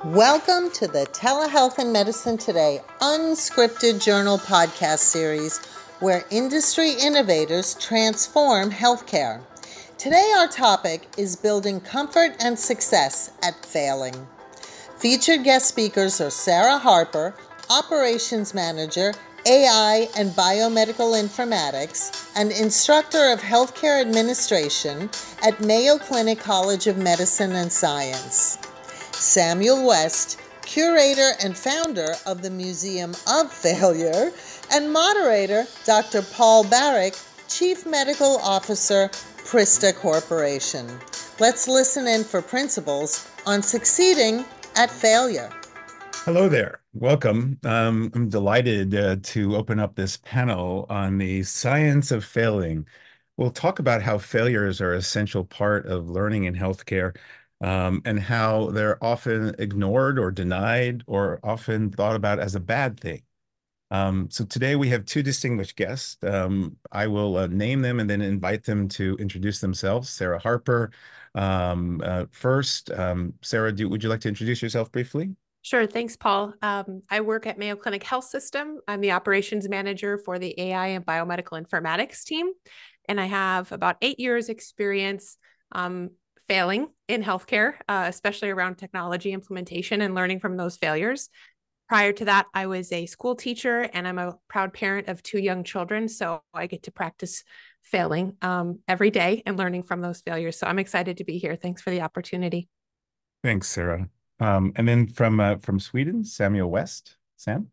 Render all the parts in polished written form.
Welcome to the Telehealth and Medicine Today unscripted journal podcast series where industry innovators transform healthcare. Today, our topic is building comfort and success at failing. Featured guest speakers are Sarah Harper, Operations Manager, AI and Biomedical Informatics, and Instructor of Healthcare Administration at Mayo Clinic College of Medicine and Science. Samuel West, curator and founder of the Museum of Failure, and moderator Dr. Paul Barrick, Chief Medical Officer, Prista Corporation. Let's listen in for principles on succeeding at failure. Hello there. Welcome. I'm delighted to open up this panel on the science of failing. We'll talk about how failures are an essential part of learning in healthcare, and how they're often ignored or denied or often thought about as a bad thing. So today we have two distinguished guests. I will name them and then invite them to introduce themselves. Sarah Harper. First, Sarah, would you like to introduce yourself briefly? Sure. Thanks, Paul. I work at Mayo Clinic Health System. I'm the operations manager for the AI and biomedical informatics team. And I have about 8 years experience failing in healthcare, especially around technology implementation and learning from those failures. Prior to that, I was a school teacher and I'm a proud parent of 2 young children. So I get to practice failing every day and learning from those failures. So I'm excited to be here. Thanks for the opportunity. Thanks, Sarah. And then from Sweden, Samuel West. Sam?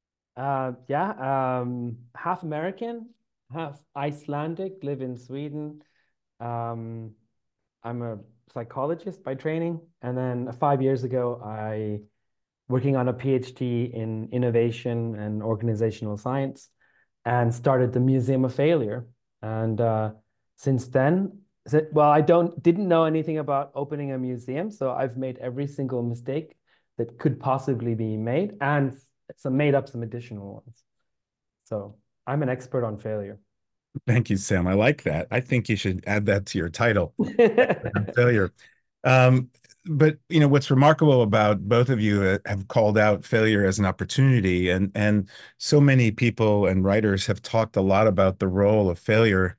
Half American, half Icelandic, live in Sweden. Um, I'm a psychologist by training. And then 5 years ago, I working on a PhD in innovation and organizational science and started the Museum of Failure. And since then, well, didn't know anything about opening a museum, so I've made every single mistake that could possibly be made and made up some additional ones. So I'm an expert on failure. Thank you, Sam. I like that. I think you should add that to your title, failure. Um, but what's remarkable about both of you have called out failure as an opportunity, and so many people and writers have talked a lot about the role of failure.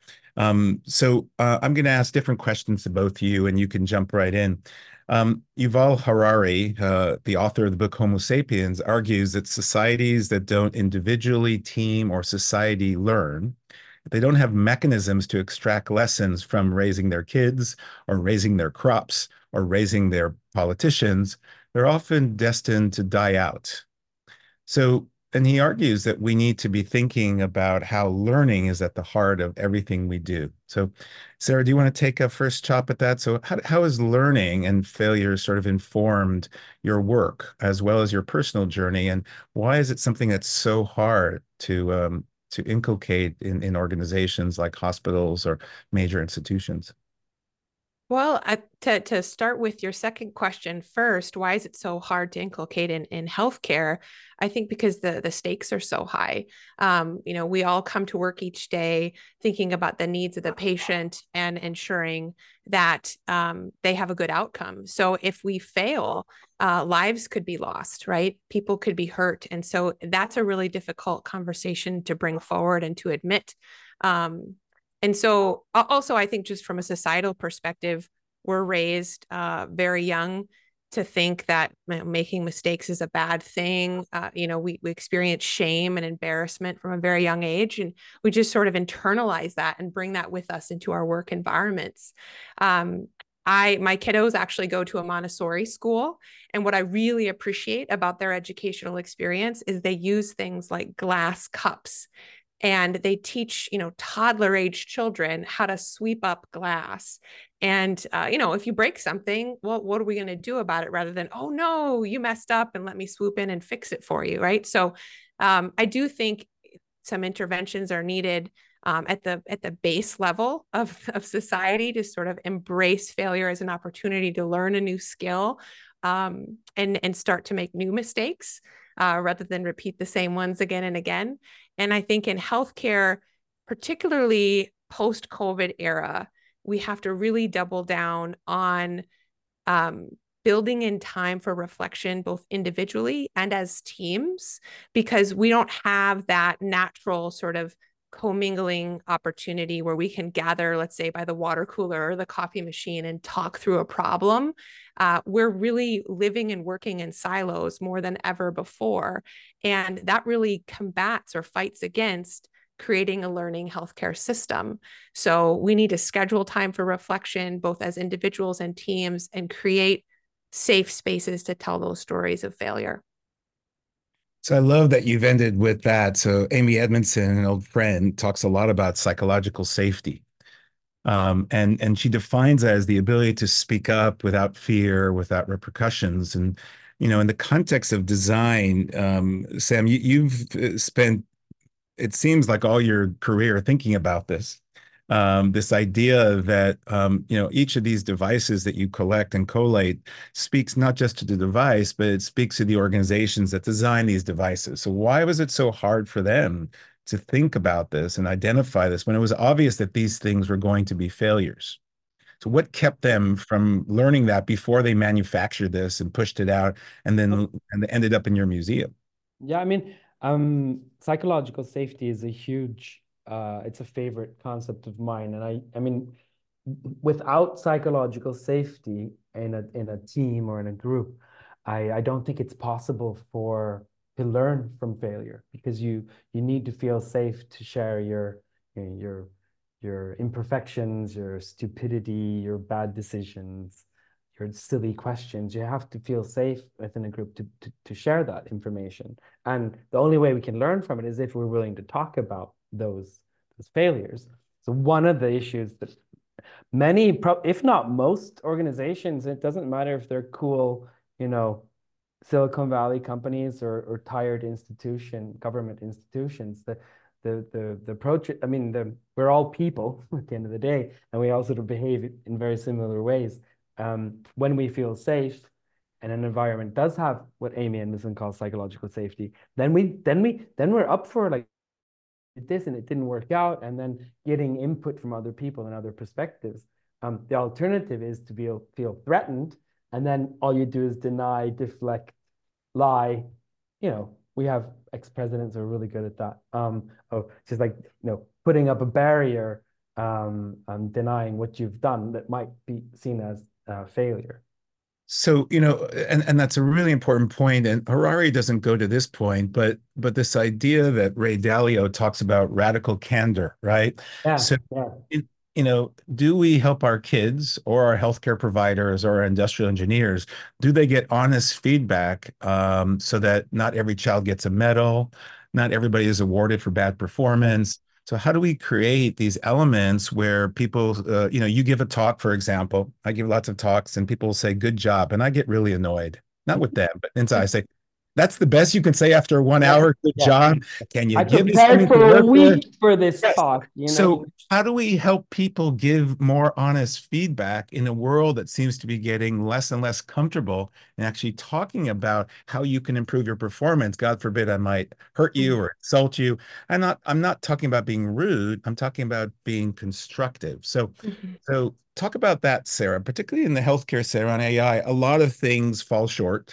So I'm going to ask different questions to both of you, and you can jump right in. Yuval Harari, the author of the book Homo Sapiens, argues that societies that don't individually, team, or society learn, if they don't have mechanisms to extract lessons from raising their kids or raising their crops or raising their politicians, they're often destined to die out. So, and he argues that we need to be thinking about how learning is at the heart of everything we do. So, Sarah, do you want to take a first chop at that? So, how is learning and failure sort of informed your work as well as your personal journey? And why is it something that's so hard to inculcate in organizations like hospitals or major institutions? Well, to start with your second question first, why is it so hard to inculcate in healthcare? I think because the stakes are so high. We all come to work each day thinking about the needs of the patient and ensuring that they have a good outcome. So if we fail, lives could be lost, right? People could be hurt. And so that's a really difficult conversation to bring forward and to admit. And so also, I think just from a societal perspective, we're raised very young to think that making mistakes is a bad thing. We experience shame and embarrassment from a very young age, and we just sort of internalize that and bring that with us into our work environments. My kiddos actually go to a Montessori school, and what I really appreciate about their educational experience is they use things like glass cups and they teach toddler age children how to sweep up glass. And if you break something, well, what are we going to do about it, rather than, oh no, you messed up and let me swoop in and fix it for you, right? So I do think some interventions are needed at the base level of society to sort of embrace failure as an opportunity to learn a new skill, and start to make new mistakes rather than repeat the same ones again and again. And I think in healthcare, particularly post-COVID era, we have to really double down on building in time for reflection, both individually and as teams, because we don't have that natural sort of commingling opportunity where we can gather, let's say, by the water cooler or the coffee machine and talk through a problem. We're really living and working in silos more than ever before. And that really combats or fights against creating a learning healthcare system. So we need to schedule time for reflection, both as individuals and teams, and create safe spaces to tell those stories of failure. So I love that you've ended with that. So Amy Edmondson, an old friend, talks a lot about psychological safety. And she defines that as the ability to speak up without fear, without repercussions. And, in the context of design, Sam, you've spent, it seems like all your career thinking about this idea that each of these devices that you collect and collate speaks not just to the device, but it speaks to the organizations that design these devices. So why was it so hard for them to think about this and identify this when it was obvious that these things were going to be failures? So what kept them from learning that before they manufactured this and pushed it out and ended up in your museum? Yeah, I mean, psychological safety is a huge, it's a favorite concept of mine. And I mean, without psychological safety in a team or in a group, I don't think it's possible to learn from failure, because you need to feel safe to share your imperfections, your stupidity, your bad decisions, your silly questions. You have to feel safe within a group to share that information. And the only way we can learn from it is if we're willing to talk about those failures. So one of the issues that many, if not most organizations, it doesn't matter if they're cool, Silicon Valley companies or tired government institutions, the approach, I mean, we're all people at the end of the day, and we all sort of behave in very similar ways. When we feel safe and an environment does have what Amy Edmondson calls psychological safety, then we're up for like this and it didn't work out, and then getting input from other people and other perspectives. The alternative is to feel threatened, and then all you do is deny, deflect, lie. We have ex-presidents who are really good at that. Just like putting up a barrier, denying what you've done that might be seen as failure. So, and that's a really important point. And Harari doesn't go to this point, but this idea that Ray Dalio talks about radical candor, right? Yeah, So, yeah. do we help our kids or our healthcare providers or our industrial engineers? Do they get honest feedback so that not every child gets a medal, not everybody is awarded for bad performance? So how do we create these elements where people, you give a talk, for example, I give lots of talks and people say, good job. And I get really annoyed, not with them, but inside I say, that's the best you can say after a 1 hour. Good job. Can you give me something for a week for this talk? So how do we help people give more honest feedback in a world that seems to be getting less and less comfortable and actually talking about how you can improve your performance? God forbid I might hurt you or insult you. I'm not talking about being rude. I'm talking about being constructive. So talk about that, Sarah, particularly in the healthcare, Sarah, on AI. A lot of things fall short.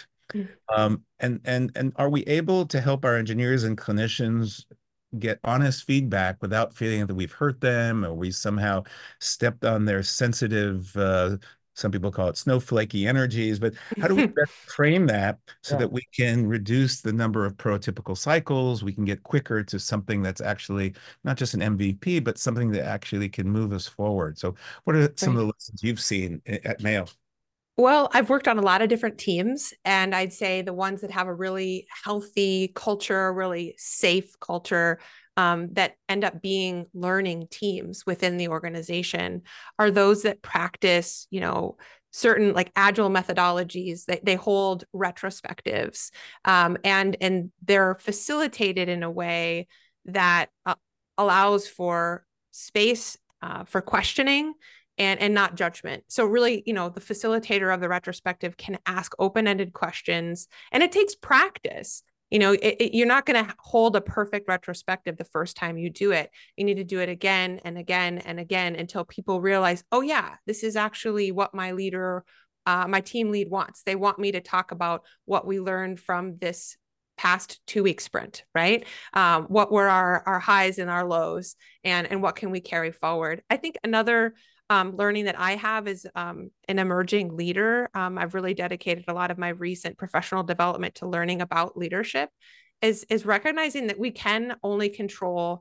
And are we able to help our engineers and clinicians get honest feedback without feeling that we've hurt them or we somehow stepped on their sensitive, some people call it snowflakey energies, but how do we best frame that so that we can reduce the number of prototypical cycles, we can get quicker to something that's actually not just an MVP, but something that actually can move us forward? So what are some of the lessons you've seen at Mayo? Well, I've worked on a lot of different teams, and I'd say the ones that have a really healthy culture, really safe culture, that end up being learning teams within the organization are those that practice, certain like agile methodologies. They hold retrospectives, and they're facilitated in a way that allows for space for questioning and not judgment. So really, the facilitator of the retrospective can ask open-ended questions, and it takes practice. You're not going to hold a perfect retrospective the first time you do it. You need to do it again and again and again until people realize, oh yeah, this is actually what my leader my team lead wants. They want me to talk about what we learned from this past 2-week sprint, right? What were our highs and our lows, and what can we carry forward? I think another learning that I have is an emerging leader. I've really dedicated a lot of my recent professional development to learning about leadership, is recognizing that we can only control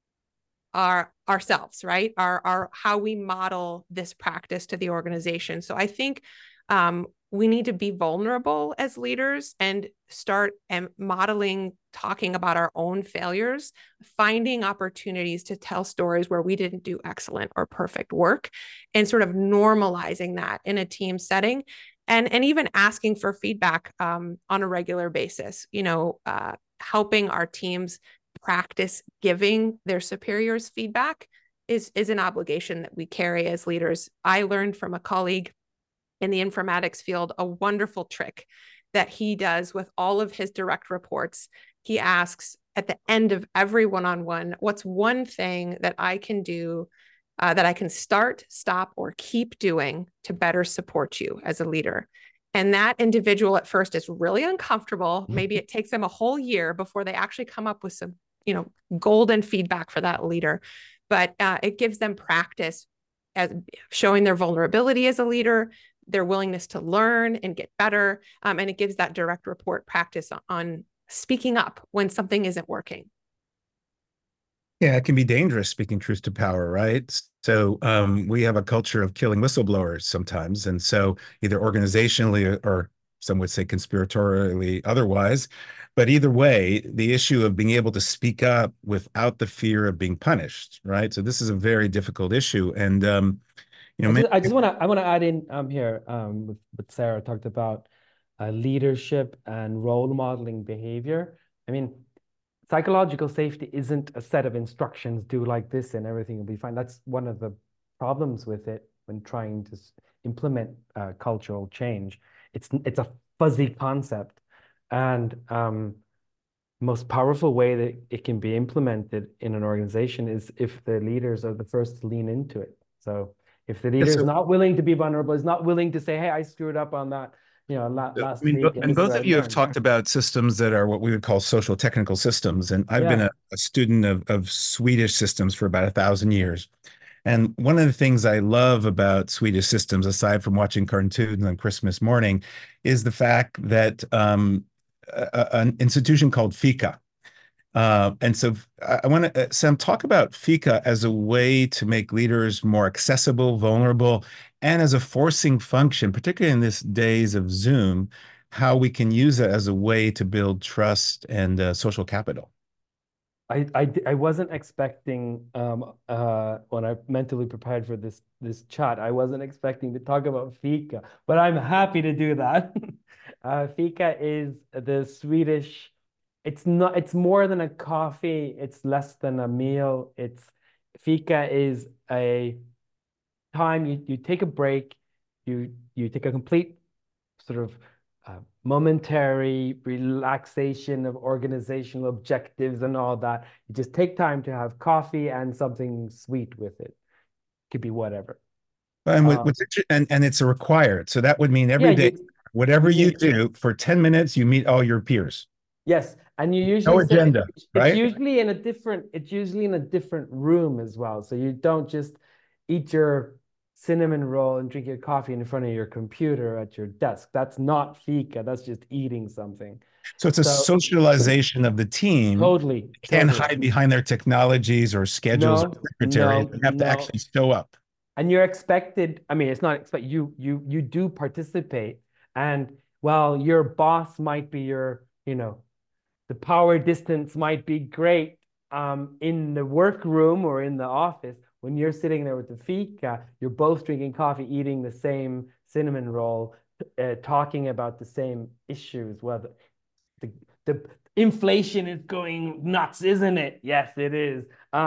ourselves, right? Our how we model this practice to the organization. So I think we need to be vulnerable as leaders and start modeling, talking about our own failures, finding opportunities to tell stories where we didn't do excellent or perfect work, and sort of normalizing that in a team setting, and even asking for feedback on a regular basis. Helping our teams practice giving their superiors feedback is an obligation that we carry as leaders. I learned from a colleague in the informatics field a wonderful trick that he does with all of his direct reports. He asks at the end of every one-on-one, what's one thing that I can do, that I can start, stop, or keep doing to better support you as a leader? And that individual at first is really uncomfortable. Maybe it takes them a whole year before they actually come up with some, golden feedback for that leader. But it gives them practice as showing their vulnerability as a leader, their willingness to learn and get better. And it gives that direct report practice on speaking up when something isn't working. Yeah, it can be dangerous speaking truth to power, right? So we have a culture of killing whistleblowers sometimes. And so either organizationally or some would say conspiratorially otherwise. But either way, the issue of being able to speak up without the fear of being punished, right? So this is a very difficult issue. And I want to add in here what Sarah talked about leadership and role modeling behavior. I mean, psychological safety isn't a set of instructions, do like this and everything will be fine. That's one of the problems with it when trying to implement cultural change. It's a fuzzy concept, and most powerful way that it can be implemented in an organization is if the leaders are the first to lean into it. So if the leader is not willing to be vulnerable, is not willing to say, "Hey, I screwed up on that, last week," and both of you have talked about systems that are what we would call social technical systems. And I've been a student of Swedish systems for about 1,000 years. And one of the things I love about Swedish systems, aside from watching cartoons on Christmas morning, is the fact that an institution called Fika. And so I want to, Sam, talk about Fika as a way to make leaders more accessible, vulnerable, and as a forcing function, particularly in these days of Zoom, how we can use it as a way to build trust and social capital. I wasn't expecting when I mentally prepared for this chat, I wasn't expecting to talk about fika, but I'm happy to do that. Fika is the Swedish. It's more than a coffee. It's less than a meal. Fika is a time you take a break, you take a complete sort of momentary relaxation of organizational objectives and all that. You just take time to have coffee and something sweet with it. Could be whatever. And and it's a required. So that would mean every day, whatever you do for 10 minutes, you meet all your peers. Yes. And you usually no agenda, right? It's usually in a different room as well. So you don't just eat your cinnamon roll and drink your coffee in front of your computer at your desk. That's not fika. That's just eating something. So it's a socialization of the team. Totally. Can't hide behind their technologies or schedules or secretary. They have to actually show up. And you're expected, I mean, it's not expected, you do participate. And while your boss might be the power distance might be great in the workroom or in the office, when you're sitting there with the fika, you're both drinking coffee, eating the same cinnamon roll, talking about the same issues. Well, the inflation is going nuts, isn't it? Yes, it is.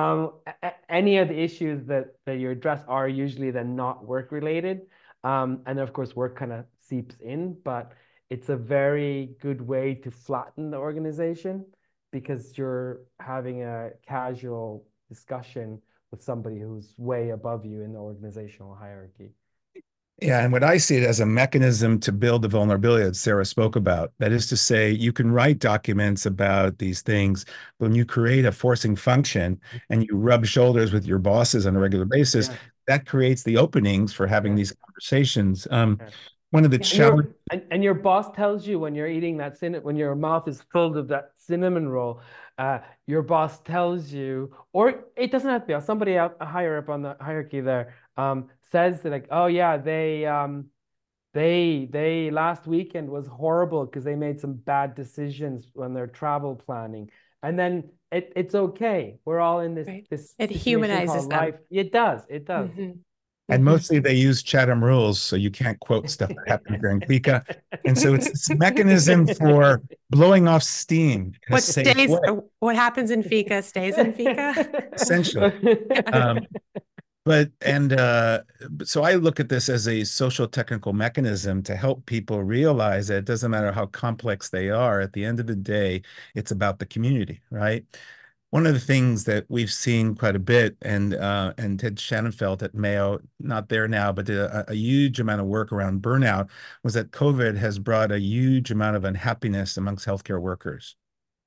Any of the issues that you address are usually then not work related. And of course, work kind of seeps in, but it's a very good way to flatten the organization because you're having a casual discussion with somebody who's way above you in the organizational hierarchy. Yeah, and what I see it as a mechanism to build the vulnerability that Sarah spoke about. That is to say, you can write documents about these things, but when you create a forcing function and you rub shoulders with your bosses on a regular basis, Yeah. that creates the openings for having Yeah. these conversations. Yeah. One of the And challenges. your boss tells you when you're eating that cinnamon, when your mouth is full of that cinnamon roll, your boss tells you, or it doesn't have to be somebody out higher up on the hierarchy there, says that like, oh yeah, they last weekend was horrible because they made some bad decisions when they're travel planning. And then it's okay. We're all in this Right. this It situation humanizes called them. life. It does. It does. And mostly they use Chatham rules, so you can't quote stuff that happened during Fika. And so it's this mechanism for blowing off steam in a safe way, What happens in Fika stays in Fika. essentially. Yeah. Um, so I look at this as a social technical mechanism to help people realize that it doesn't matter how complex they are. At the end of the day, it's about the community, right? One of the things that we've seen quite a bit, and Ted Shannonfeld at Mayo, not there now, but did a huge amount of work around burnout, was that COVID has brought a huge amount of unhappiness amongst healthcare workers.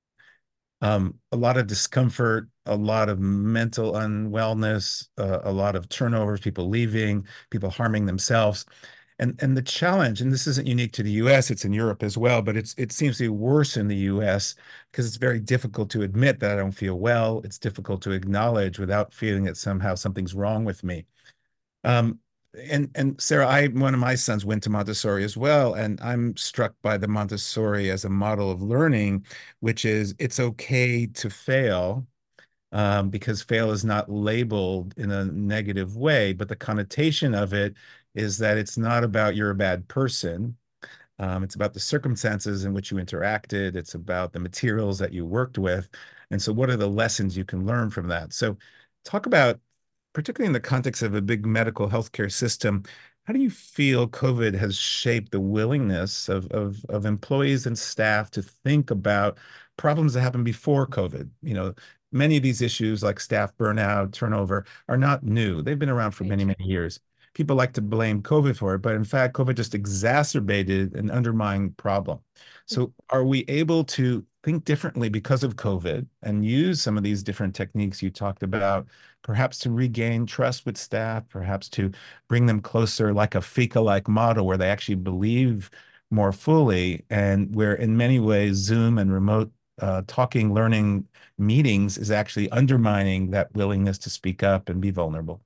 A lot of discomfort, a lot of mental unwellness, a lot of turnovers, people leaving, people harming themselves. And the challenge, and this isn't unique to the US, it's in Europe as well, but it seems to be worse in the US because it's very difficult to admit that I don't feel well. It's difficult to acknowledge without feeling that somehow something's wrong with me. Um, and Sarah, one of my sons went to Montessori as well, and I'm struck by the Montessori as a model of learning, which is it's okay to fail, because fail is not labeled in a negative way, but the connotation of it is that it's not about you're a bad person. It's about the circumstances in which you interacted. It's about the materials that you worked with. And so, what are the lessons you can learn from that? So, talk about, particularly in the context of a big medical healthcare system, how do you feel COVID has shaped the willingness of employees and staff to think about problems that happened before COVID? Many of these issues like staff burnout, turnover are not new. They've been around for many, Right. many years. People like to blame COVID for it, but in fact, COVID just exacerbated an underlying problem. So, are we able to think differently because of COVID and use some of these different techniques you talked about, perhaps to regain trust with staff, perhaps to bring them closer, like a Fika-like model where they actually believe more fully, and where in many ways Zoom and remote talking, learning meetings is actually undermining that willingness to speak up and be vulnerable?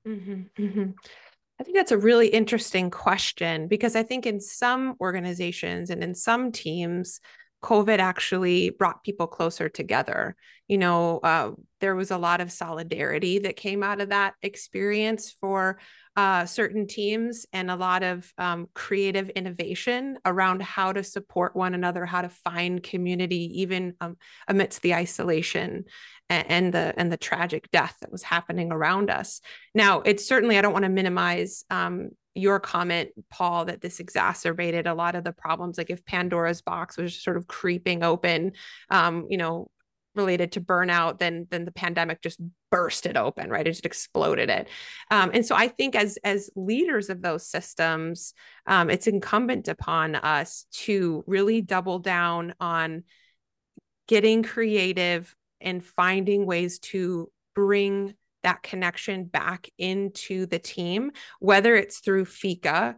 I think that's a really interesting question because I think in some organizations and in some teams, COVID actually brought people closer together. There was a lot of solidarity that came out of that experience for certain teams and a lot of creative innovation around how to support one another, how to find community, even amidst the isolation and the tragic death that was happening around us. Now, it's certainly, I don't want to minimize your comment, Paul, that this exacerbated a lot of the problems. Like if Pandora's box was sort of creeping open, related to burnout, then the pandemic just burst it open, right? It just exploded it. And so I think as leaders of those systems, it's incumbent upon us to really double down on getting creative and finding ways to bring that connection back into the team, whether it's through Fika,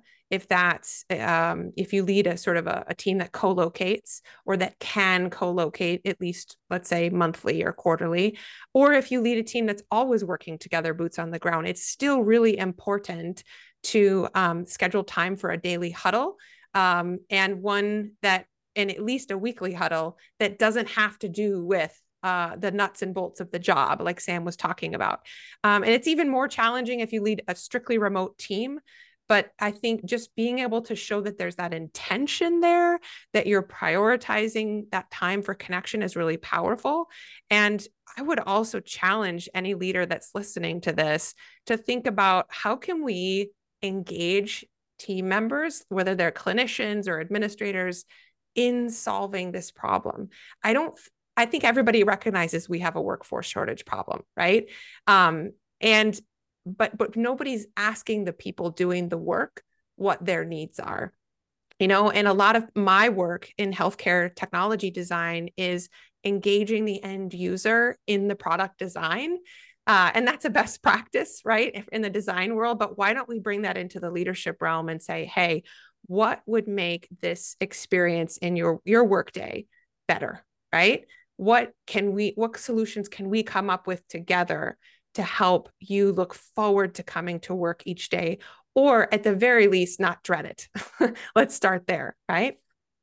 if you lead a sort of a team that co-locates or that can co-locate at least, let's say, monthly or quarterly, or if you lead a team that's always working together, boots on the ground, it's still really important to schedule time for a daily huddle, and one that, and at least a weekly huddle that doesn't have to do with the nuts and bolts of the job, like Sam was talking about. And it's even more challenging if you lead a strictly remote team. But I think just being able to show that there's that intention there, that you're prioritizing that time for connection is really powerful. And I would also challenge any leader that's listening to this to think about how can we engage team members, whether they're clinicians or administrators, in solving this problem. I think everybody recognizes we have a workforce shortage problem, right? But nobody's asking the people doing the work what their needs are. And a lot of my work in healthcare technology design is engaging the end user in the product design. And that's a best practice, right, in the design world. But why don't we bring that into the leadership realm and say, hey, what would make this experience in your workday better, right? What solutions can we come up with together to help you look forward to coming to work each day, or at the very least, not dread it? Let's start there, right?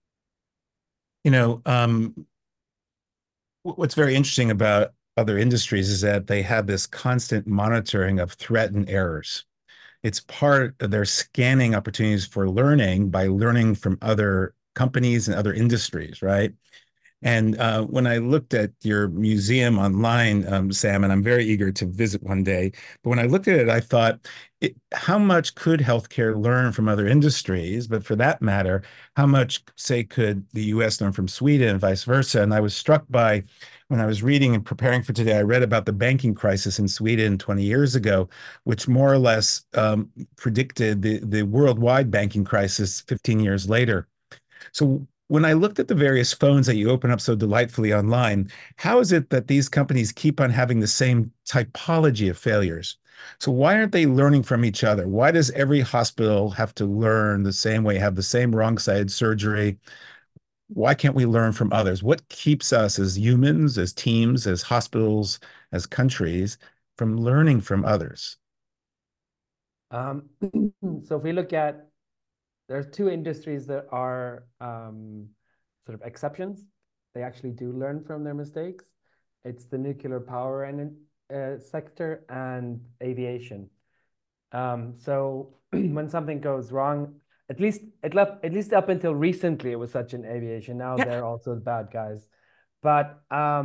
What's very interesting about other industries is that they have this constant monitoring of threat and errors. It's part of their scanning opportunities for learning by learning from other companies and other industries, right? And when I looked at your museum online, Sam, and I'm very eager to visit one day, but when I looked at it, I thought, how much could healthcare learn from other industries? But for that matter, how much, say, could the US learn from Sweden and vice versa? And I was struck by, when I was reading and preparing for today, I read about the banking crisis in Sweden 20 years ago, which more or less predicted the worldwide banking crisis 15 years later. So when I looked at the various phones that you open up so delightfully online, how is it that these companies keep on having the same typology of failures? So why aren't they learning from each other? Why does every hospital have to learn the same way, have the same wrong side surgery? Why can't we learn from others? What keeps us as humans, as teams, as hospitals, as countries from learning from others? So if we look at, there's two industries that are sort of exceptions. They actually do learn from their mistakes. It's the nuclear power sector and aviation. So when something goes wrong, at least up until recently, it was such in aviation. Now they're also the bad guys. But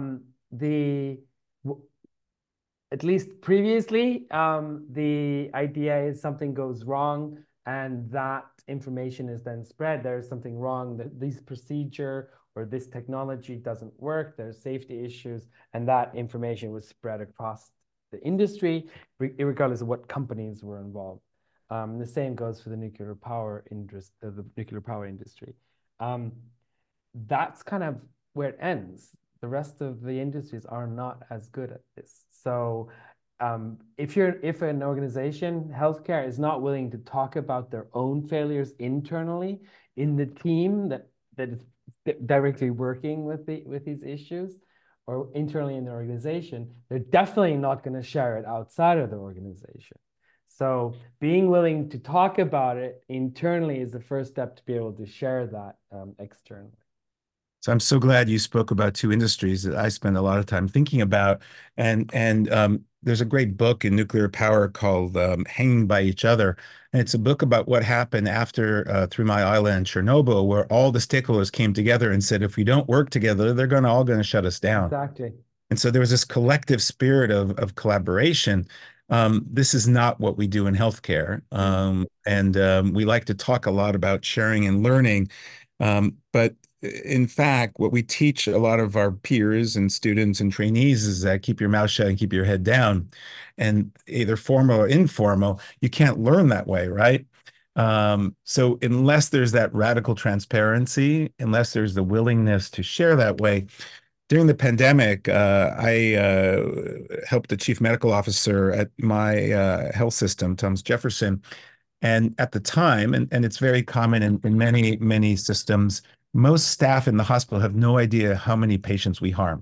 at least previously, the idea is something goes wrong and that information is then spread. There's something wrong, that this procedure or this technology doesn't work, there's safety issues, and that information was spread across the industry, regardless of what companies were involved. The same goes for the nuclear power industry. That's kind of where it ends. The rest of the industries are not as good at this. So if an organization, healthcare, is not willing to talk about their own failures internally in the team that is directly working with these issues, or internally in the organization, they're definitely not going to share it outside of the organization. So being willing to talk about it internally is the first step to be able to share that externally. So I'm so glad you spoke about two industries that I spend a lot of time thinking about. And there's a great book in nuclear power called Hanging by Each Other. And it's a book about what happened after 3 Mile Island and Chernobyl, where all the stakeholders came together and said, if we don't work together, they're all going to shut us down. Exactly. And so there was this collective spirit of collaboration. This is not what we do in healthcare. And we like to talk a lot about sharing and learning. But in fact, what we teach a lot of our peers and students and trainees is that keep your mouth shut and keep your head down. And either formal or informal, you can't learn that way, right? So unless there's that radical transparency, unless there's the willingness to share that way, during the pandemic, I helped the chief medical officer at my health system, Thomas Jefferson. And at the time, and it's very common in many, many systems, most staff in the hospital have no idea how many patients we harm.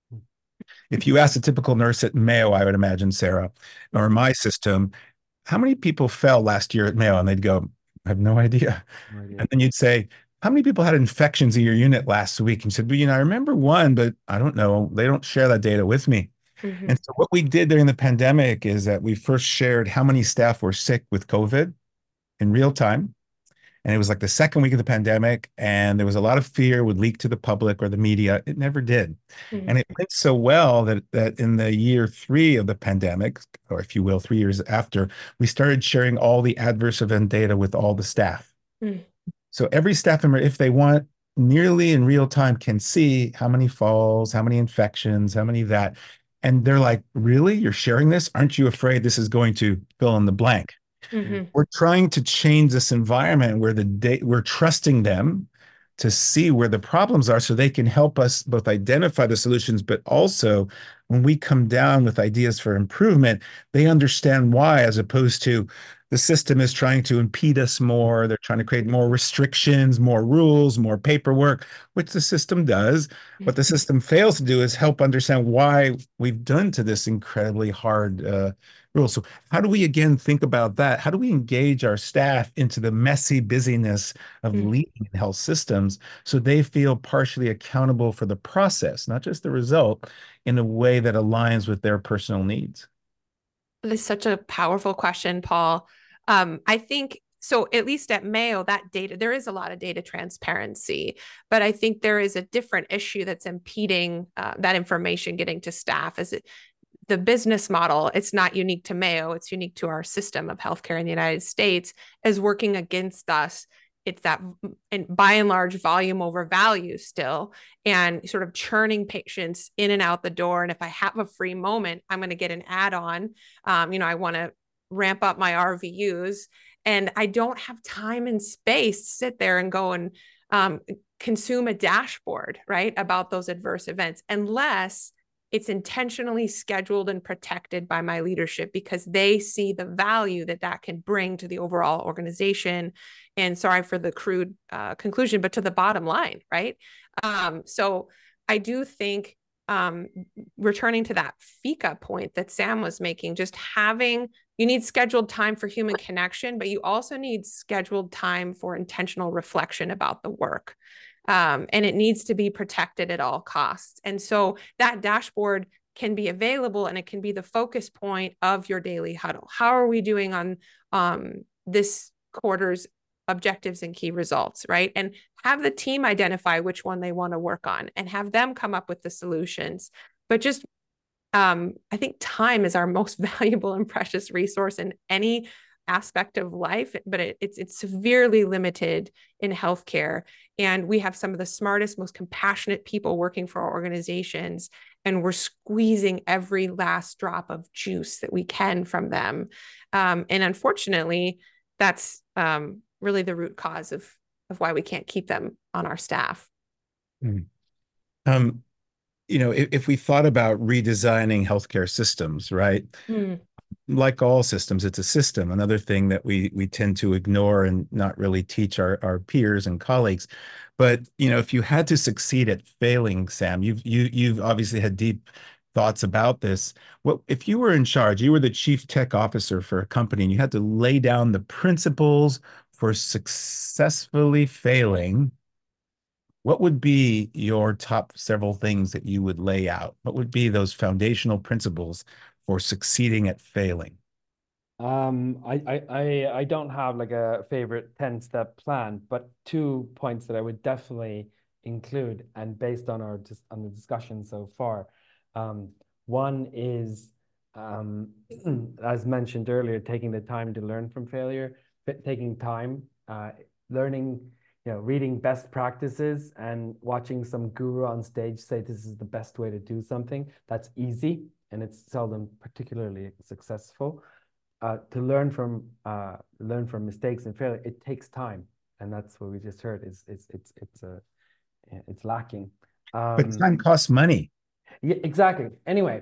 If you ask a typical nurse at Mayo, I would imagine, Sarah, or my system, how many people fell last year at Mayo? And they'd go, I have no idea. And then you'd say, how many people had infections in your unit last week? And you said, well, I remember one, but I don't know. They don't share that data with me. And so what we did during the pandemic is that we first shared how many staff were sick with COVID in real time. And it was like the second week of the pandemic, and there was a lot of fear would leak to the public or the media. It never did. And it went so well that in the year 3 of the pandemic, or if you will, 3 years after, we started sharing all the adverse event data with all the staff. So every staff member, if they want, nearly in real time can see how many falls, how many infections, how many that. And they're like, really? You're sharing this? Aren't you afraid this is going to fill in the blank? Mhm. We're trying to change this environment where we're trusting them to see where the problems are so they can help us both identify the solutions, but also when we come down with ideas for improvement, they understand why, as opposed to the system is trying to impede us more. They're trying to create more restrictions, more rules, more paperwork, which the system does. What the system fails to do is help understand why we've done to this incredibly hard rule. So how do we again think about that? How do we engage our staff into the messy busyness of Mhm. leading health systems so they feel partially accountable for the process, not just the result, in a way that aligns with their personal needs? This is such a powerful question, Paul. I think so, at least at Mayo, that data, there is a lot of data transparency, but I think there is a different issue that's impeding that information getting to staff. Is it the business model? It's not unique to Mayo, it's unique to our system of healthcare in the United States, is working against us. It's that, and by and large, volume over value still, and sort of churning patients in and out the door. And if I have a free moment, I'm going to get an add-on. I want to ramp up my RVUs, and I don't have time and space to sit there and go and consume a dashboard, right, about those adverse events, unless it's intentionally scheduled and protected by my leadership, because they see the value that that can bring to the overall organization. And sorry for the crude conclusion, but to the bottom line, right? So I do think, returning to that FICA point that Sam was making, just having, you need scheduled time for human connection, but you also need scheduled time for intentional reflection about the work. And it needs to be protected at all costs. And so that dashboard can be available, and it can be the focus point of your daily huddle. How are we doing on this quarter's objectives and key results, right? And have the team identify which one they want to work on and have them come up with the solutions. But just I think time is our most valuable and precious resource in any aspect of life, but it's severely limited in healthcare. And we have some of the smartest, most compassionate people working for our organizations, and we're squeezing every last drop of juice that we can from them. And unfortunately, that's really the root cause of why we can't keep them on our staff. Mm. If we thought about redesigning healthcare systems, right? Mm. Like all systems, it's a system. Another thing that we tend to ignore and not really teach our peers and colleagues. But if you had to succeed at failing, Sam, you've obviously had deep thoughts about this. What if you were in charge, you were the chief tech officer for a company, and you had to lay down the principles for successfully failing? What would be your top several things that you would lay out? What would be those foundational principles for succeeding at failing? I don't have like a favorite 10-step plan, but 2 points that I would definitely include, and based on on the discussion so far. Um, One is, as mentioned earlier, taking the time to learn from failure, taking time, learning, reading best practices and watching some guru on stage say this is the best way to do something. That's easy, and it's seldom particularly successful. To learn from mistakes and failure, it takes time, and that's what we just heard. It's lacking. But time costs money. Yeah, exactly. Anyway,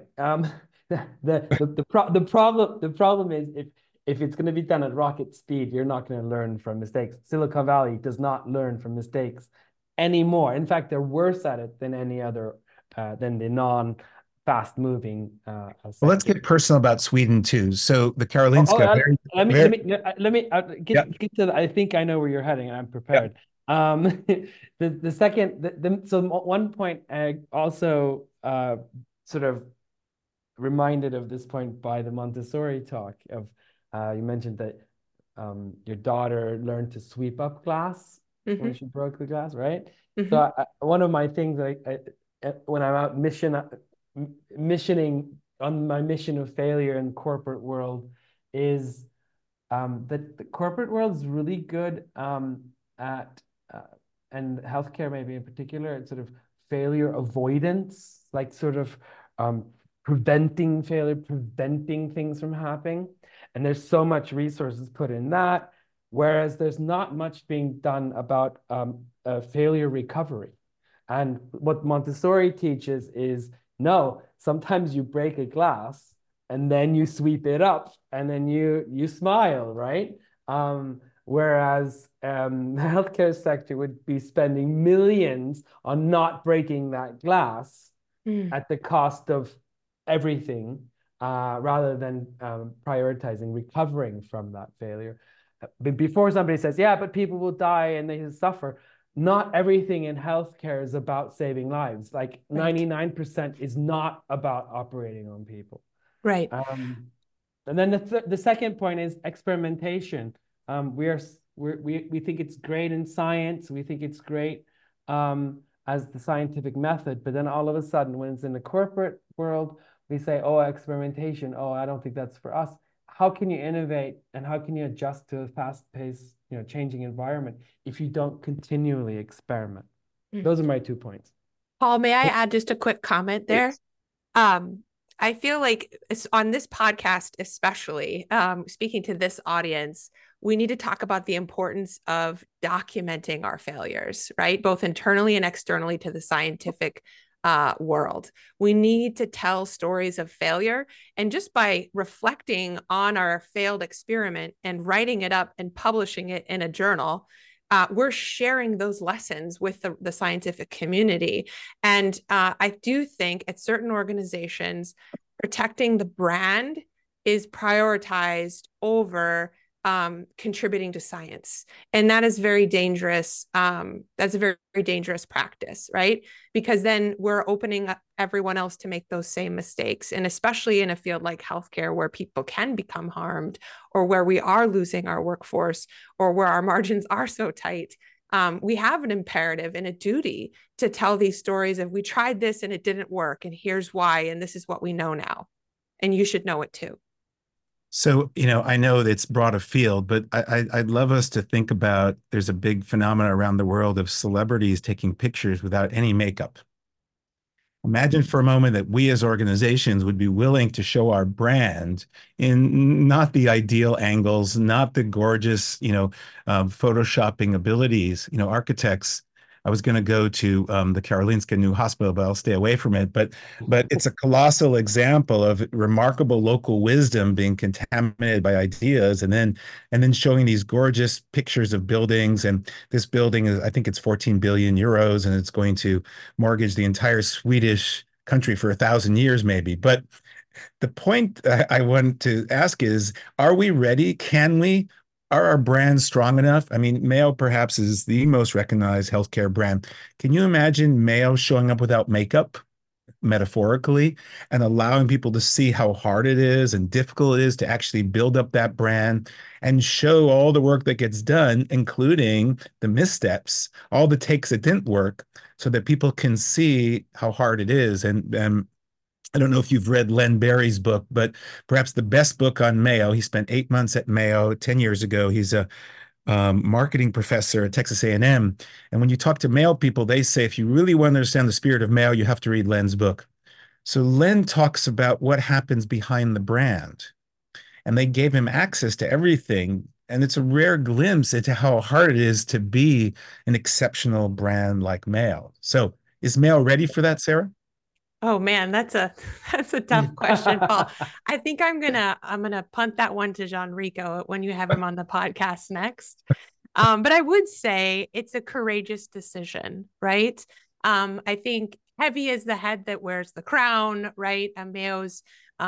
the problem is, if it's going to be done at rocket speed, you're not going to learn from mistakes. Silicon Valley does not learn from mistakes anymore. In fact, they're worse at it than any other than the non-fast moving Well, let's sector. get personal about Sweden too. So the Oh, oh, Karolinska, very, let me very, yeah. get to I think I know where you're heading, and I'm Yeah. prepared. The second so one point, also sort of reminded of this point by the Montessori talk of, you mentioned that your daughter learned to sweep up glass when Mm-hmm. she broke the glass, right? Mm-hmm. So one of my things, when I'm out missioning on my mission of failure in the corporate world, is that the corporate world is really good at and healthcare maybe in particular, at sort of failure avoidance, like sort of preventing failure, preventing things from happening. And there's so much resources put in that, whereas there's not much being done about failure recovery. And what Montessori teaches is, no, sometimes you break a glass and then you sweep it up and then you smile, right? Whereas the healthcare sector would be spending millions on not breaking that glass at the cost of everything, rather than prioritizing recovering from that failure. But before somebody says, yeah, but people will die and they suffer, not everything in healthcare is about saving lives. Like 99% is not about operating on people. Right. And then the second point is experimentation. We think it's great in science. We think it's great as the scientific method, but then all of a sudden, when it's in the corporate world, we say, oh, experimentation. Oh, I don't think that's for us. How can you innovate and how can you adjust to a fast-paced, changing environment if you don't continually experiment? Those are my 2 points. Paul, may I add just a quick comment there? I feel like on this podcast, especially speaking to this audience, we need to talk about the importance of documenting our failures, right? Both internally and externally to the scientific world. We need to tell stories of failure. And just by reflecting on our failed experiment and writing it up and publishing it in a journal, we're sharing those lessons with the scientific community. And I do think at certain organizations, protecting the brand is prioritized over contributing to science. And that is very dangerous. That's a very, very dangerous practice, right? Because then we're opening up everyone else to make those same mistakes. And especially in a field like healthcare, where people can become harmed, or where we are losing our workforce, or where our margins are so tight, we have an imperative and a duty to tell these stories of, we tried this and it didn't work, and here's why, and this is what we know now. And you should know it too. So, I know it's broad afield, but I'd love us to think about, there's a big phenomenon around the world of celebrities taking pictures without any makeup. Imagine for a moment that we as organizations would be willing to show our brand in not the ideal angles, not the gorgeous, photoshopping abilities. Architects, I was going to go to the Karolinska New Hospital, but I'll stay away from it. But it's a colossal example of remarkable local wisdom being contaminated by ideas, and then showing these gorgeous pictures of buildings. And this building is, I think it's 14 billion euros, and it's going to mortgage the entire Swedish country for 1,000 years, maybe. But the point I want to ask is, are we ready? Can we? Are our brands strong enough? I mean, Mayo perhaps is the most recognized healthcare brand. Can you imagine Mayo showing up without makeup, metaphorically, and allowing people to see how hard it is and difficult it is to actually build up that brand and show all the work that gets done, including the missteps, all the takes that didn't work, so that people can see how hard it is? And I don't know if you've read Len Berry's book, but perhaps the best book on Mayo. He spent 8 months at Mayo 10 years ago. He's a marketing professor at Texas A&M. And when you talk to Mayo people, they say, if you really want to understand the spirit of Mayo, you have to read Len's book. So Len talks about what happens behind the brand. And they gave him access to everything. And it's a rare glimpse into how hard it is to be an exceptional brand like Mayo. So is Mayo ready for that, Sarah? Oh man, that's a tough question, Paul. I think I'm gonna punt that one to Jean Rico when you have him on the podcast next. But I would say it's a courageous decision, right? I think heavy is the head that wears the crown, right? Mayo's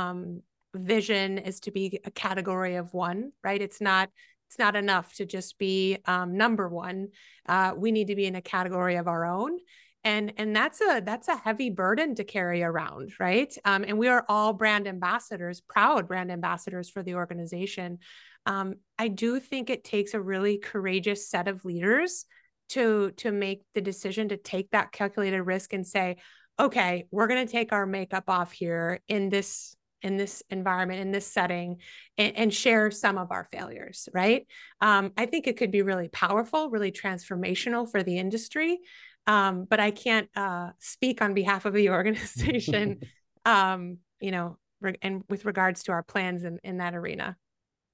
vision is to be a category of one, right? It's not enough to just be number one. We need to be in a category of our own. And that's a heavy burden to carry around, right? And we are all brand ambassadors, proud brand ambassadors for the organization. I do think it takes a really courageous set of leaders to make the decision to take that calculated risk and say, okay, we're going to take our makeup off here in this environment, in this setting, and share some of our failures, right? I think it could be really powerful, really transformational for the industry. But I can't speak on behalf of the organization, and with regards to our plans in that arena.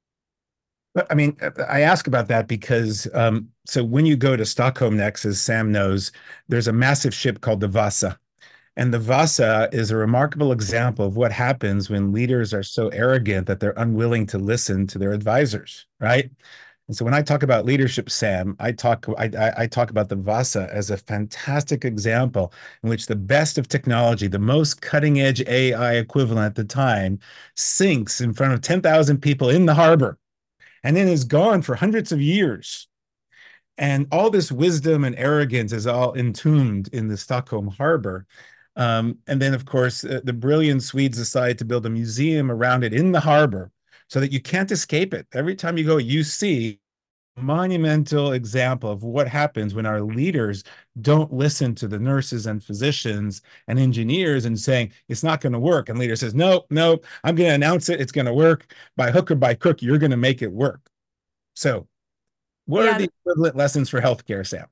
I mean, I ask about that because so when you go to Stockholm next, as Sam knows, there's a massive ship called the Vasa. And the Vasa is a remarkable example of what happens when leaders are so arrogant that they're unwilling to listen to their advisors, right? And so when I talk about leadership, Sam, I talk about the Vasa as a fantastic example in which the best of technology, the most cutting edge AI equivalent at the time, sinks in front of 10,000 people in the harbor and then is gone for hundreds of years. And all this wisdom and arrogance is all entombed in the Stockholm harbor. And then, of course, the brilliant Swedes decide to build a museum around it in the harbor so that you can't escape it. Every time you go, you see a monumental example of what happens when our leaders don't listen to the nurses and physicians and engineers and saying it's not going to work. And leader says, no, no, I'm going to announce it. It's going to work by hook or by crook. You're going to make it work. So what are Yeah, the equivalent lessons for healthcare, Sam?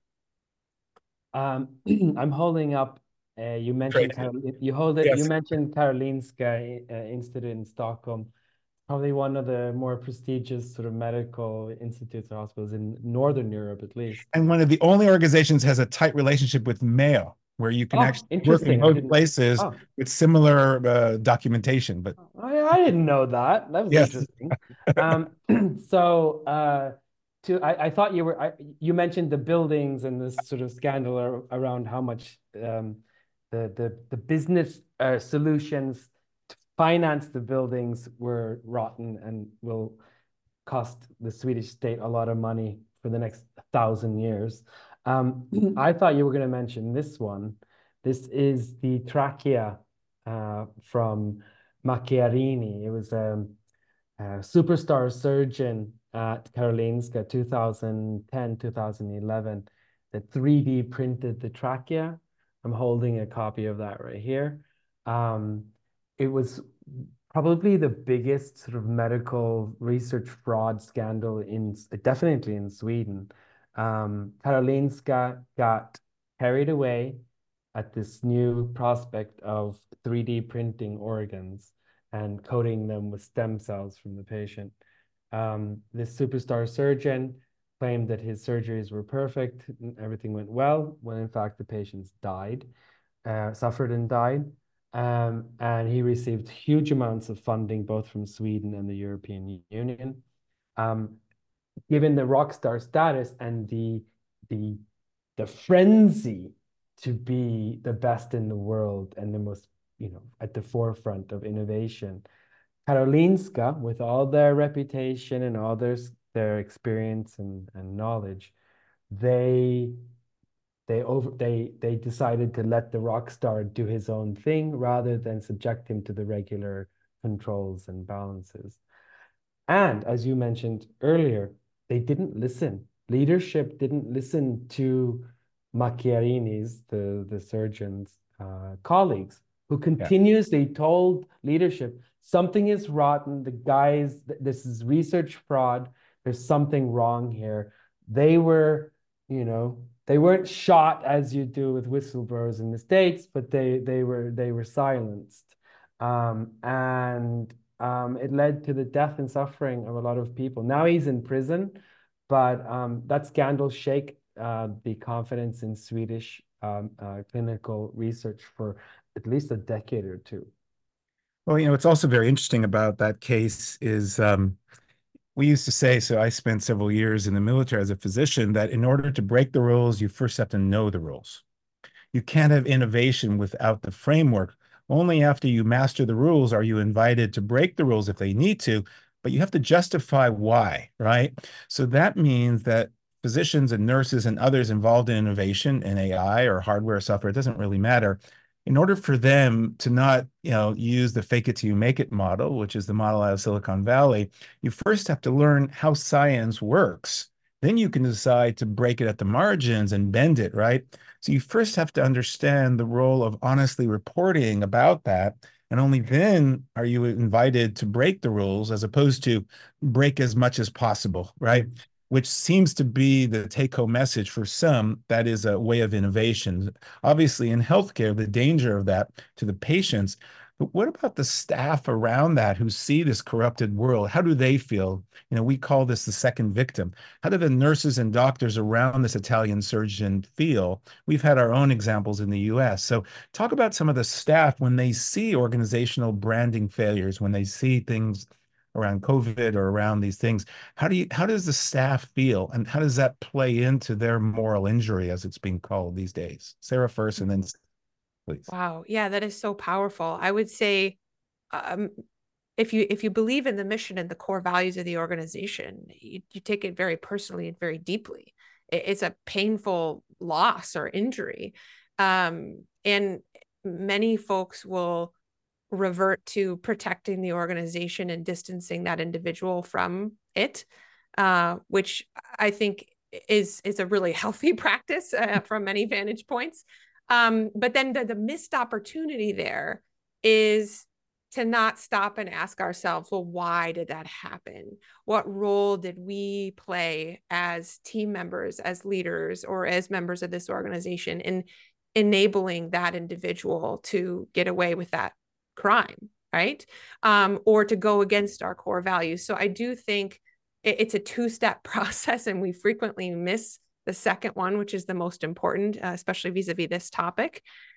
I'm holding up. You Great. mentioned you hold it. You Yes. mentioned Karolinska Institute in Stockholm, probably one of the more prestigious sort of medical institutes or hospitals in Northern Europe, at least. And one of the only organizations has a tight relationship with Mayo, where you can Oh, actually work in interesting. I both didn't. places Oh, with similar documentation. But I didn't know that. That was yes, interesting. Um, so I thought you mentioned the buildings and this sort of scandal around how much the business solutions to finance the buildings were rotten and will cost the Swedish state a lot of money for the next 1,000 years. I thought you were going to mention this one. This is the trachea from Macchiarini. It was a superstar surgeon at Karolinska 2010, 2011 that 3D printed the trachea. I'm holding a copy of that right here. It was probably the biggest sort of medical research fraud scandal definitely in Sweden. Karolinska got carried away at this new prospect of 3D printing organs and coating them with stem cells from the patient. This superstar surgeon claimed that his surgeries were perfect, everything went well, when in fact the patients suffered and died. And he received huge amounts of funding both from Sweden and the European Union. Um, Given the rock star status and the frenzy to be the best in the world and the most, at the forefront of innovation, Karolinska, with all their reputation and all their experience and knowledge, they they decided to let the rock star do his own thing rather than subject him to the regular controls and balances. And as you mentioned earlier, they didn't listen. Leadership didn't listen to Macchiarini's, the surgeon's colleagues, who yeah. continuously told leadership something is rotten. The guys, this is research fraud. There's something wrong here. They were, they weren't shot as you do with whistleblowers in the States, but they were silenced. And it led to the death and suffering of a lot of people. Now he's in prison, but that scandal shake the confidence in Swedish clinical research for at least a decade or two. Well, what's also very interesting about that case is we used to say, so I spent several years in the military as a physician, that in order to break the rules, you first have to know the rules. You can't have innovation without the framework. Only after you master the rules are you invited to break the rules if they need to, but you have to justify why, right? So that means that physicians and nurses and others involved in innovation in AI or hardware or software, it doesn't really matter. In order for them to not, use the fake it till you make it model, which is the model out of Silicon Valley, you first have to learn how science works. Then you can decide to break it at the margins and bend it, right? So you first have to understand the role of honestly reporting about that. And only then are you invited to break the rules as opposed to break as much as possible, right? Which seems to be the take-home message for some. That is a way of innovation. Obviously, in healthcare, the danger of that to the patients, But what about the staff around that who see this corrupted world? How do they feel? We call this the second victim. How do the nurses and doctors around this Italian surgeon feel? We've had our own examples in the US. So talk about some of the staff when they see organizational branding failures, when they see things around COVID or around these things. How does the staff feel, and how does that play into their moral injury, as it's being called these days? Sarah first, and then please. Wow. Yeah, that is so powerful. I would say, um, if you believe in the mission and the core values of the organization, you take it very personally and very deeply. It's a painful loss or injury. And many folks will revert to protecting the organization and distancing that individual from it, which I think is a really healthy practice from many vantage points. But then the missed opportunity there is to not stop and ask ourselves, well, why did that happen? What role did we play as team members, as leaders, or as members of this organization in enabling that individual to get away with that crime, right? Or to go against our core values. So I do think it's a two-step process, and we frequently miss the second one, which is the most important, especially vis-a-vis this topic.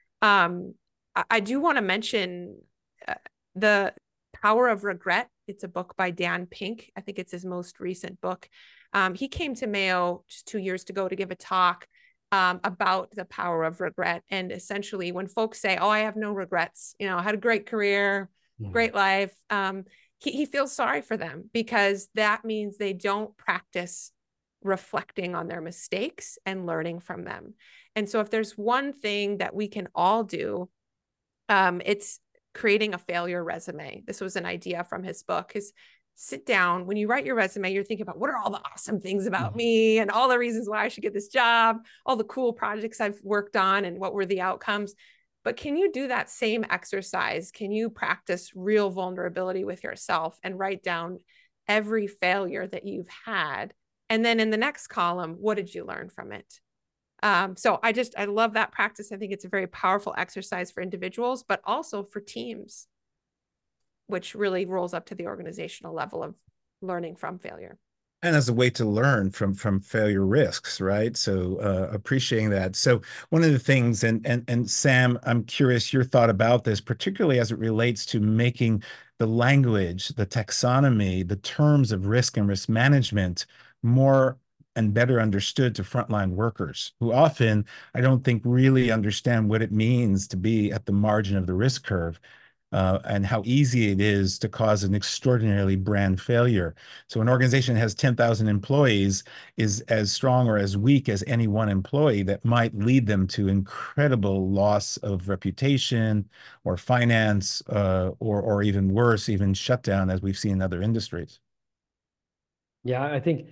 I do want to mention The Power of Regret. It's a book by Dan Pink. I think it's his most recent book. He came to Mayo just 2 years ago to give a talk about the power of regret. And essentially, when folks say, oh, I have no regrets, I had a great career, great life, he feels sorry for them, because that means they don't practice reflecting on their mistakes and learning from them. And so if there's one thing that we can all do, it's creating a failure resume. This was an idea from his book. Is sit down. When you write your resume, you're thinking about what are all the awesome things about me and all the reasons why I should get this job, all the cool projects I've worked on and what were the outcomes. But can you do that same exercise? Can you practice real vulnerability with yourself and write down every failure that you've had? And then in the next column, what did you learn from it? So I love that practice. I think it's a very powerful exercise for individuals, but also for teams, which really rolls up to the organizational level of learning from failure. And as a way to learn from failure risks, right? So appreciating that. So one of the things, and Sam, I'm curious your thought about this, particularly as it relates to making the language, the taxonomy, the terms of risk and risk management more and better understood to frontline workers who often, I don't think, really understand what it means to be at the margin of the risk curve. And how easy it is to cause an extraordinarily brand failure. So an organization that has 10,000 employees is as strong or as weak as any one employee that might lead them to incredible loss of reputation or finance, or even worse, even shutdown, as we've seen in other industries. Yeah, I think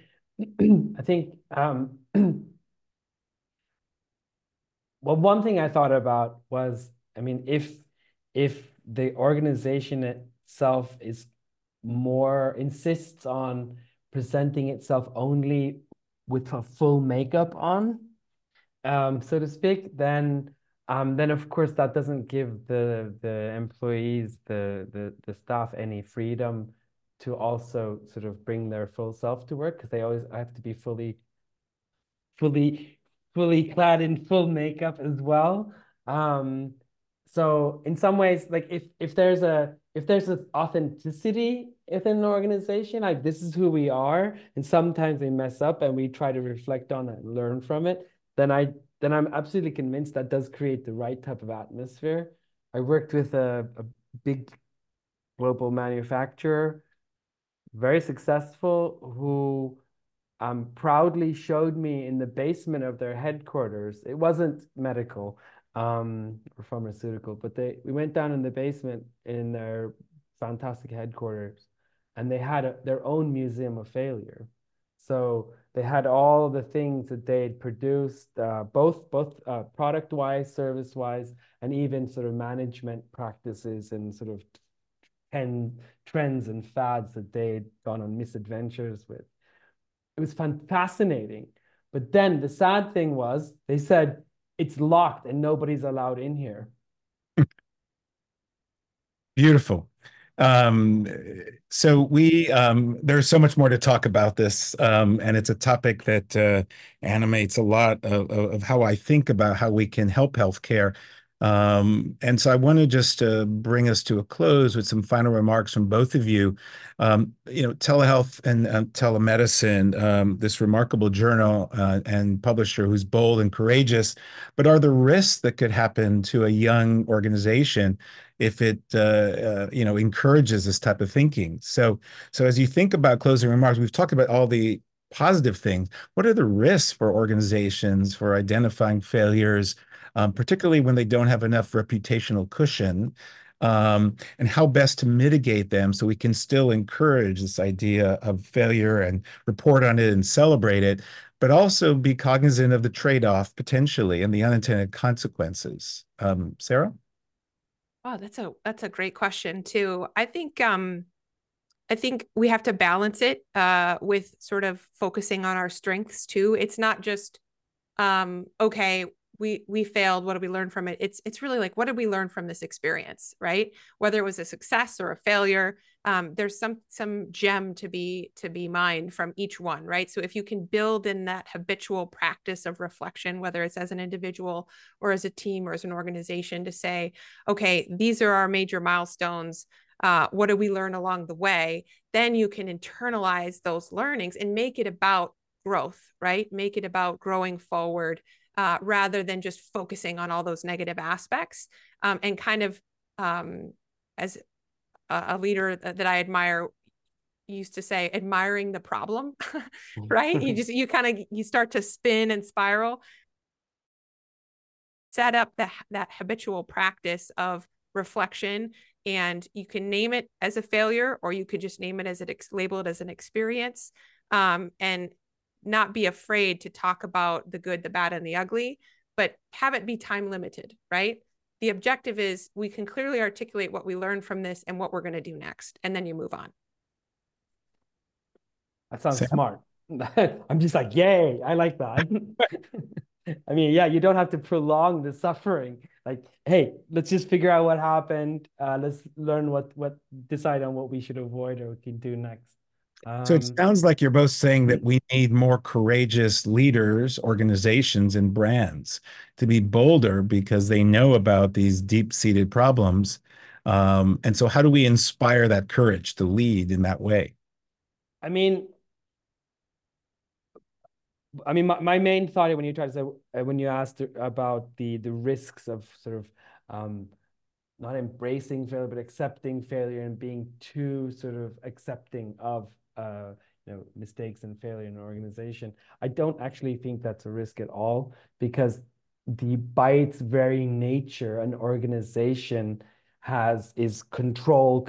well, one thing I thought about was, I mean, if the organization itself insists on presenting itself only with a full makeup on, so to speak, then of course that doesn't give the employees, the staff, any freedom to also sort of bring their full self to work, because they always have to be fully clad in full makeup as well. So in some ways, like if there's an authenticity within an organization, like this is who we are, and sometimes we mess up and we try to reflect on it and learn from it, then I'm absolutely convinced that does create the right type of atmosphere. I worked with a big global manufacturer, very successful, who proudly showed me in the basement of their headquarters. It wasn't medical or pharmaceutical, but we went down in the basement in their fantastic headquarters, and they had their own museum of failure. So they had all the things that they had produced, both product-wise, service-wise, and even sort of management practices and sort of trends and fads that they'd gone on misadventures with. It was fascinating. But then the sad thing was they said it's locked and nobody's allowed in here. Beautiful. Um, so there's so much more to talk about this, and it's a topic that animates a lot of how I think about how we can help healthcare. And so I want to just bring us to a close with some final remarks from both of you. Telehealth and telemedicine, this remarkable journal and publisher who's bold and courageous, but are the risks that could happen to a young organization if it encourages this type of thinking. So as you think about closing remarks, we've talked about all the positive things. What are the risks for organizations for identifying failures, particularly when they don't have enough reputational cushion, and how best to mitigate them so we can still encourage this idea of failure and report on it and celebrate it, but also be cognizant of the trade-off potentially and the unintended consequences. Sarah? Oh, that's a great question too. I think we have to balance it with sort of focusing on our strengths too. It's not just okay, we failed. What did we learn from it? It's really like, what did we learn from this experience, right? Whether it was a success or a failure, there's some gem to be mined from each one, right? So if you can build in that habitual practice of reflection, whether it's as an individual or as a team or as an organization, to say, okay, these are our major milestones. What did we learn along the way? Then you can internalize those learnings and make it about growth, right? Make it about growing forward rather than just focusing on all those negative aspects. And kind of as a leader that I admire used to say, admiring the problem, right? You start to spin and spiral. Set up that habitual practice of reflection, and you can name it as a failure, or you could just name it as label it as an experience, and not be afraid to talk about the good, the bad, and the ugly, but have it be time limited, right? The objective is we can clearly articulate what we learned from this and what we're going to do next, and then you move on. That sounds smart. I'm just like, yay, I like that. I mean, yeah, you don't have to prolong the suffering. Like, hey, let's just figure out what happened. Let's learn decide on what we should avoid or we can do next. So it sounds like you're both saying that we need more courageous leaders, organizations, and brands to be bolder because they know about these deep-seated problems. And so how do we inspire that courage to lead in that way? I mean, my main thought when you try to say, when you asked about the risks of sort of not embracing failure, but accepting failure and being too sort of accepting of mistakes and failure in an organization, I don't actually think that's a risk at all, because by its very nature, an organization is control,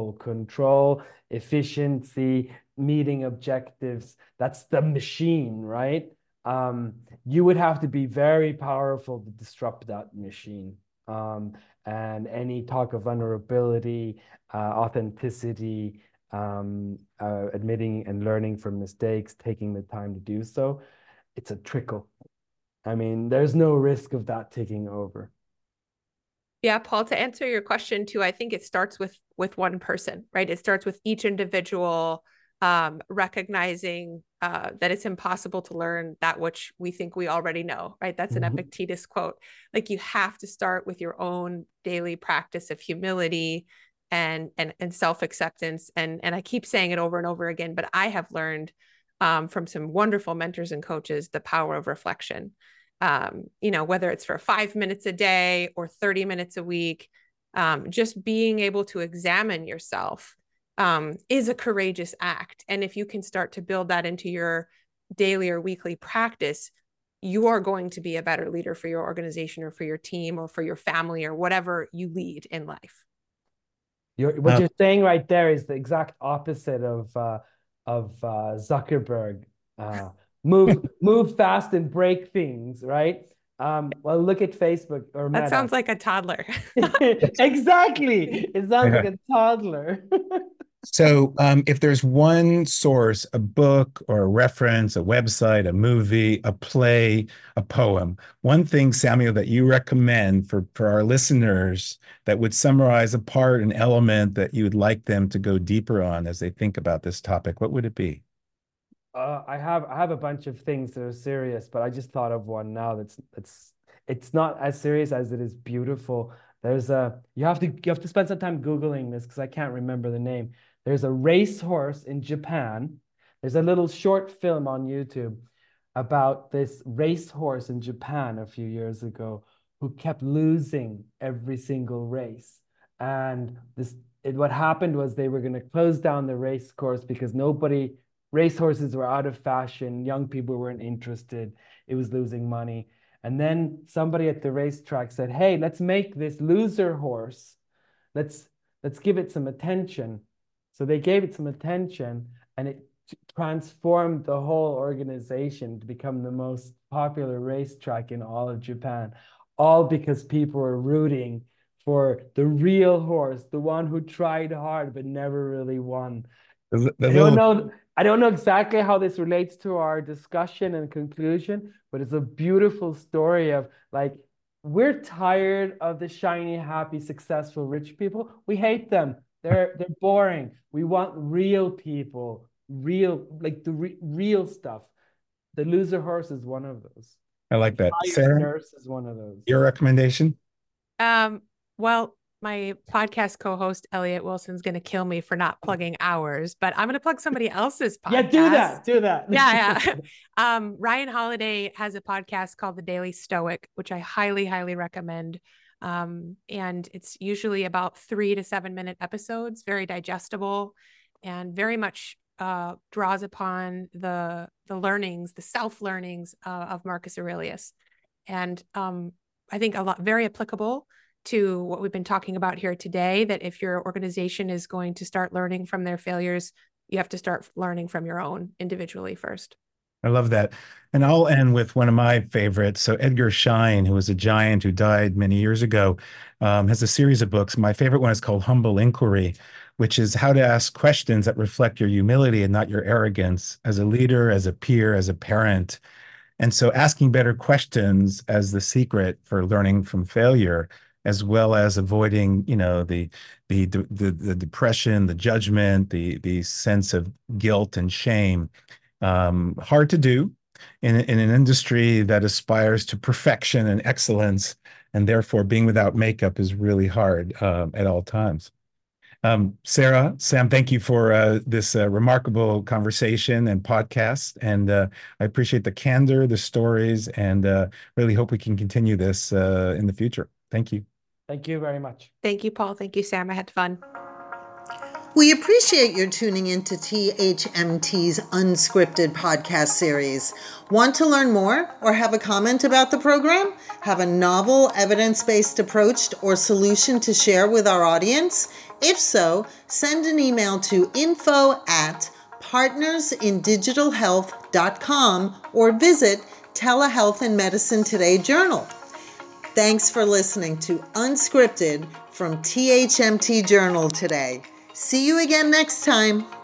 efficiency, meeting objectives. That's the machine, right? You would have to be very powerful to disrupt that machine. And any talk of vulnerability, authenticity, admitting and learning from mistakes, taking the time to do so, it's a trickle. I mean, there's no risk of that taking over. Yeah, Paul, to answer your question too, I think it starts with one person, right? It starts with each individual recognizing that it's impossible to learn that which we think we already know, right? That's an Epictetus quote. Like, you have to start with your own daily practice of humility and self-acceptance. And I keep saying it over and over again, but I have learned from some wonderful mentors and coaches the power of reflection. Whether it's for 5 minutes a day or 30 minutes a week, just being able to examine yourself is a courageous act. And if you can start to build that into your daily or weekly practice, you are going to be a better leader for your organization or for your team or for your family or whatever you lead in life. What you're saying right there is the exact opposite of Zuckerberg. Move fast and break things, right? Well, look at Facebook or Meta. That sounds like a toddler. Exactly. It sounds like a toddler. So, if there's one source, a book or a reference, a website, a movie, a play, a poem, one thing, Samuel, that you recommend for our listeners that would summarize a part, an element that you would like them to go deeper on as they think about this topic, what would it be? I have a bunch of things that are serious, but I just thought of one now it's not as serious as it is beautiful. There's a you have to spend some time Googling this because I can't remember the name. There's a racehorse in Japan. There's a little short film on YouTube about this racehorse in Japan a few years ago who kept losing every single race. And what happened was they were going to close down the race course because racehorses were out of fashion. Young people weren't interested. It was losing money. And then somebody at the racetrack said, "Hey, let's make this loser horse. Let's let's give it some attention." So they gave it some attention, and it transformed the whole organization to become the most popular racetrack in all of Japan, all because people were rooting for the real horse, the one who tried hard but never really won. The I don't little know. I don't know exactly how this relates to our discussion and conclusion, but it's a beautiful story of like we're tired of the shiny, happy, successful, rich people. We hate them. They're boring. We want real people, real stuff. The loser horse is one of those. I like that. Tired Sarah, nurse is one of those. your recommendation? Well, my podcast co-host Elliot Wilson's going to kill me for not plugging ours, but I'm going to plug somebody else's podcast. Yeah, do that. Do that. Yeah. Ryan Holiday has a podcast called The Daily Stoic, which I highly, highly recommend. And it's usually about 3 to 7 minute episodes, very digestible, and very much draws upon the learnings, the self learnings of Marcus Aurelius, and I think a lot very applicable to what we've been talking about here today. That if your organization is going to start learning from their failures, you have to start learning from your own individually first. I love that. And I'll end with one of my favorites. So Edgar Schein, who was a giant who died many years ago, has a series of books. My favorite one is called Humble Inquiry, which is how to ask questions that reflect your humility and not your arrogance as a leader, as a peer, as a parent. And so asking better questions as the secret for learning from failure, as well as avoiding, the depression, the judgment, the sense of guilt and shame. Hard to do in an industry that aspires to perfection and excellence, and therefore being without makeup is really hard at all times. Sarah, Sam, thank you for this remarkable conversation and podcast. And I appreciate the candor, the stories, and really hope we can continue this in the future. Thank you. Thank you very much. Thank you, Paul. Thank you, Sam. I had fun. We appreciate your tuning into THMT's Unscripted podcast series. Want to learn more or have a comment about the program? Have a novel, evidence-based approach or solution to share with our audience? If so, send an email to info@partnersindigitalhealth.com or visit Telehealth and Medicine Today Journal. Thanks for listening to Unscripted from THMT Journal today. See you again next time.